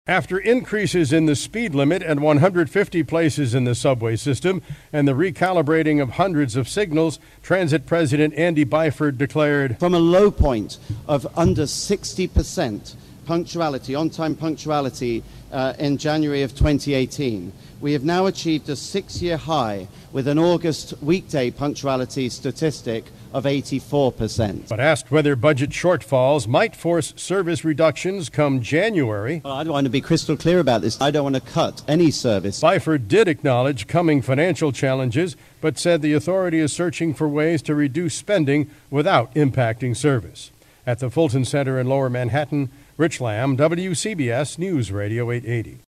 After increases in the speed limit at 150 places in the subway system and the recalibrating of hundreds of signals, Transit President Andy Byford declared, "From a low point of under 60% punctuality, on-time punctuality in January of 2018, we have now achieved a 6-year high with an August weekday punctuality statistic of 84%. But asked whether budget shortfalls might force service reductions come January, I want to be crystal clear about this. I don't want to cut any service. Byford did acknowledge coming financial challenges, but said the authority is searching for ways to reduce spending without impacting service. At the Fulton Center in Lower Manhattan, Rich Lamb, WCBS News Radio 880.